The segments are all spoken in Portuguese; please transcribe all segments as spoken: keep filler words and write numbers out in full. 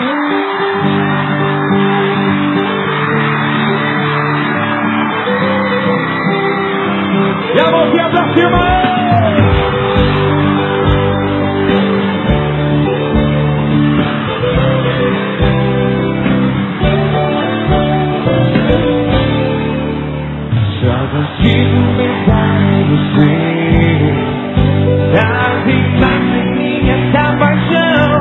E a mãozinha pra cima! Só consigo pensar em você, das imagens minha essa paixão.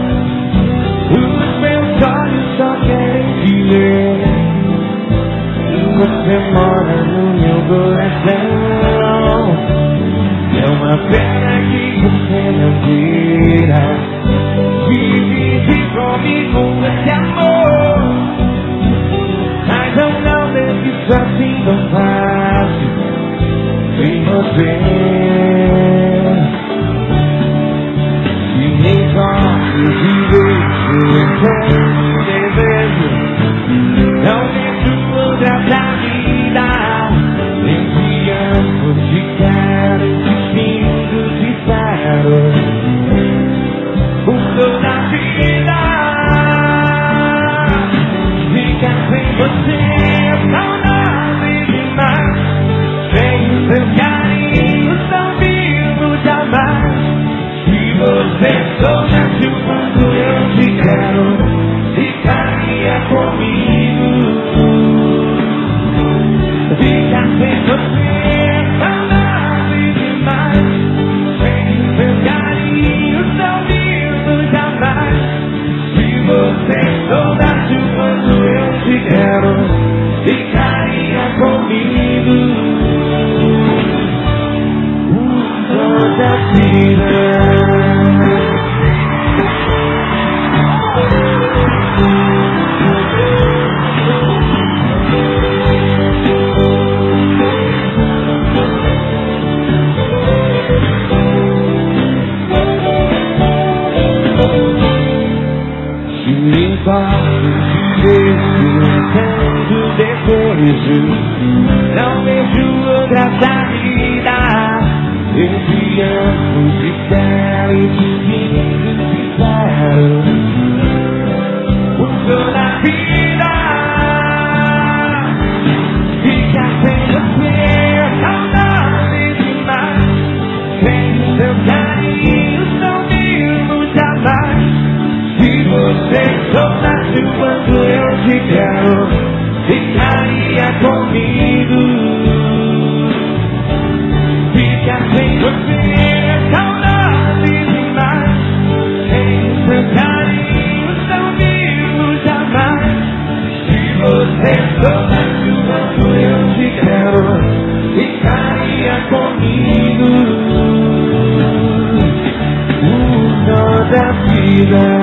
Os meus olhos só querem te ver, e você mora no meu coração. É uma pena que você não queira dividir comigo esse amor, mas eu não deixo isso assim tão fácil sem você. Se me encontro de vez em quando desejo, não deixo outra pra vida. Entre ambos te quero, te sinto, te espero por toda a vida. Ficar sem você é saudade demais, sem o seu carinho tão vivo jamais. Se você soubesse o quanto eu te quero, ficaria comigo. Ficar sem você é saudade demais, sem o seu carinho tão vivo jamais. Se você soubesse o quanto eu te quero, ficaria comigo por toda a vida. Se me importo de vez em desejo, não vejo outra saída. Entre ambos te quero e te sinto, te espero por toda a vida. Ficar sem você é saudade demais, sem o seu carinho tão vivo jamais. Se você soubesse o quanto eu te quero, ficaria comigo. Ficar sem você é saudade demais, sem o seu carinho tão vivo jamais. Se você soubesse o quanto eu te quero, ficaria comigo por toda a vida.